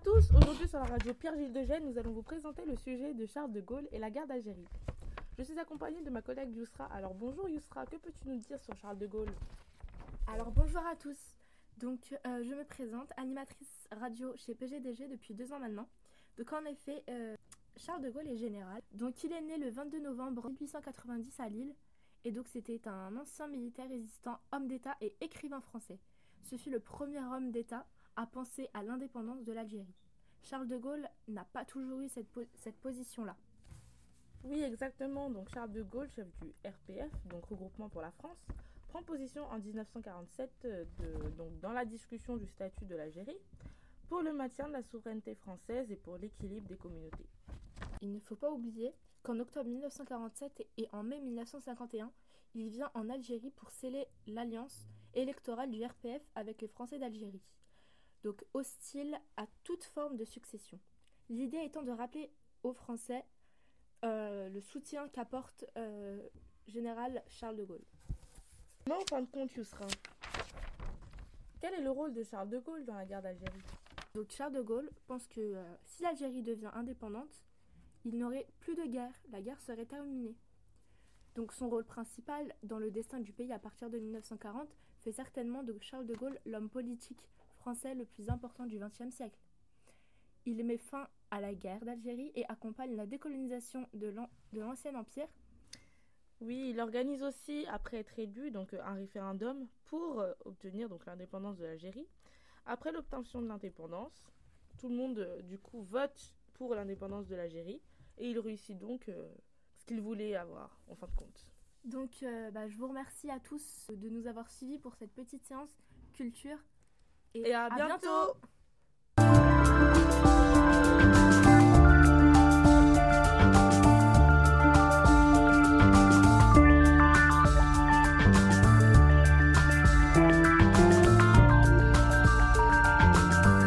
tous, aujourd'hui sur la radio Pierre-Gilles de Gênes, nous allons vous présenter le sujet de Charles de Gaulle et la guerre d'Algérie. Je suis accompagnée de ma collègue Yousra. Alors bonjour Yousra, que peux-tu nous dire sur Charles de Gaulle? Alors bonjour à tous. Donc je me présente, animatrice radio chez PGDG depuis 2 ans maintenant. Donc en effet, Charles de Gaulle est général. Donc il est né le 22 novembre 1890 à Lille. Et donc c'était un ancien militaire résistant, homme d'État et écrivain français. Ce fut le premier homme d'État à penser à l'indépendance de l'Algérie. Charles de Gaulle n'a pas toujours eu cette position-là. Oui, exactement. Donc Charles de Gaulle, chef du RPF, donc Regroupement pour la France, prend position en 1947 donc dans la discussion du statut de l'Algérie pour le maintien de la souveraineté française et pour l'équilibre des communautés. Il ne faut pas oublier qu'en octobre 1947 et en mai 1951, il vient en Algérie pour sceller l'alliance électorale du RPF avec les Français d'Algérie, donc hostile à toute forme de succession. L'idée étant de rappeler aux Français le soutien qu'apporte général Charles de Gaulle. Mais en fin de compte, Yousra, quel est le rôle de Charles de Gaulle dans la guerre d'Algérie? Donc Charles de Gaulle pense que si l'Algérie devient indépendante, il n'aurait plus de guerre, la guerre serait terminée. Donc son rôle principal dans le destin du pays à partir de 1940 fait certainement de Charles de Gaulle l'homme politique français le plus important du XXe siècle. Il met fin à la guerre d'Algérie et accompagne la décolonisation de l'ancien empire. Oui, il organise aussi, après être élu, donc un référendum pour obtenir donc l'indépendance de l'Algérie. Après l'obtention de l'indépendance, tout le monde du coup vote pour l'indépendance de l'Algérie et il réussit donc ce qu'il voulait avoir en fin de compte. Donc je vous remercie à tous de nous avoir suivis pour cette petite séance culture et à bientôt.